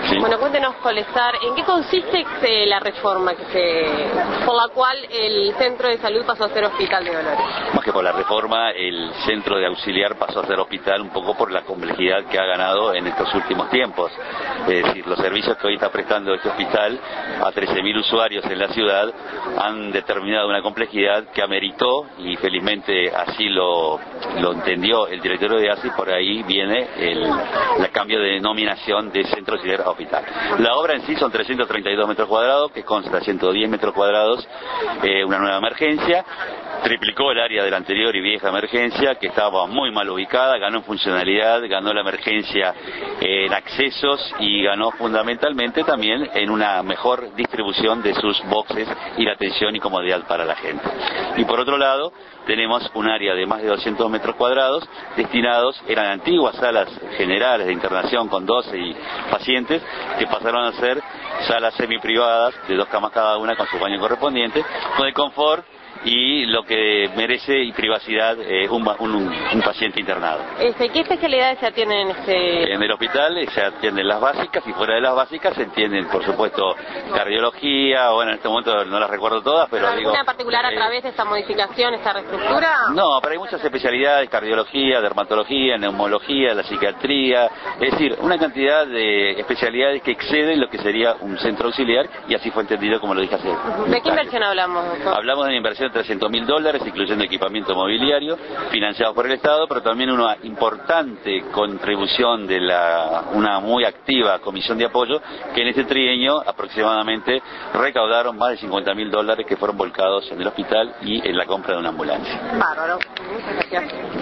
Sí. Bueno, cuéntenos, Colestar, ¿en qué consiste la reforma por la cual el centro de salud pasó a ser Hospital de Dolores? Más que por la reforma, el centro de auxiliar pasó a ser hospital un poco por la complejidad que ha ganado en estos últimos tiempos. Es decir, los servicios que hoy está prestando este hospital a 13.000 usuarios en la ciudad han determinado una complejidad que ameritó, y felizmente así lo entendió el directorio de ASI, por ahí viene el cambio de denominación de centro auxiliar a hospital. La obra en sí son 332 metros cuadrados, que consta de 110 metros cuadrados, una nueva emergencia. Triplicó el área de la anterior y vieja emergencia, que estaba muy mal ubicada, ganó en funcionalidad, ganó la emergencia en accesos y ganó fundamentalmente también en una mejor distribución de sus boxes y la atención y comodidad para la gente. Y por otro lado, tenemos un área de más de 200 metros cuadrados destinados, eran antiguas salas generales de internación con 12 pacientes, que pasaron a ser salas semiprivadas de 2 camas cada una con su baño correspondiente, con el confort y lo que merece y privacidad un paciente internado. ¿Qué especialidades se atienden en el hospital? Se atienden las básicas, y fuera de las básicas se atienden, por supuesto, cardiología, bueno, en este momento no las recuerdo todas, pero ¿alguna particular a través de esta modificación, esta reestructura? No, pero hay muchas especialidades: cardiología, dermatología, neumología, la psiquiatría, es decir, una cantidad de especialidades que exceden lo que sería un centro auxiliar, y así fue entendido, como lo dije hace. ¿De qué inversión hablamos, doctor? Hablamos de una inversión de $300.000, incluyendo equipamiento mobiliario, financiado por el Estado, pero también una importante contribución de una muy activa comisión de apoyo, que en este trienio aproximadamente recaudaron más de $50.000 que fueron volcados en el hospital y en la compra de una ambulancia. Bárbaro, muchas gracias.